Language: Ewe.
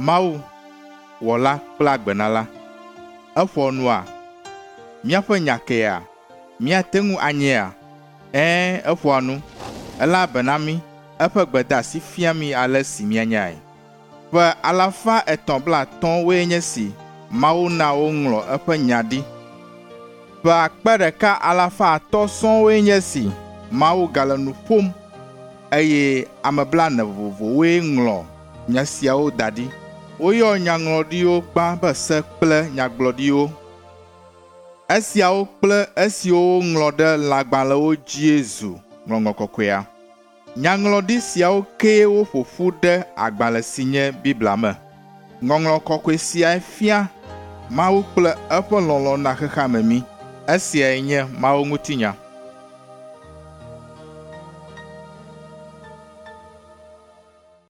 Mawu wɔla kple agbenala. Eƒo nua míaƒe nyakea míate ŋu anyia? Eƒoa nu elabena mi eƒe gbedeasi fia mi ale si mianyae. Ƒe 350 woe nye si Mawu na woŋlɔ eƒe nya ɖi. Ƒe 1500 sɔŋ woe nye si Mawu gale nu ƒom eye ame 40 vovovowoe ŋlɔ nya siawo da ɖi. Woyɔ nyaŋlɔɖiwo gbã be se kple nyagblɔɖiwo. Esiawo kple esiwo ŋlɔ ɖe lãgbalẽwo dzi zu ŋɔŋlɔ kɔkɔea. Nyaŋlɔɖi siawo ke woƒoƒu ɖe agbalẽ si nye Biblia me. Ŋɔŋlɔ kɔkɔe sia fia Mawu kple eƒe lɔlɔ̃ na xexea me mi. Esiae nye Mawu ŋutinya.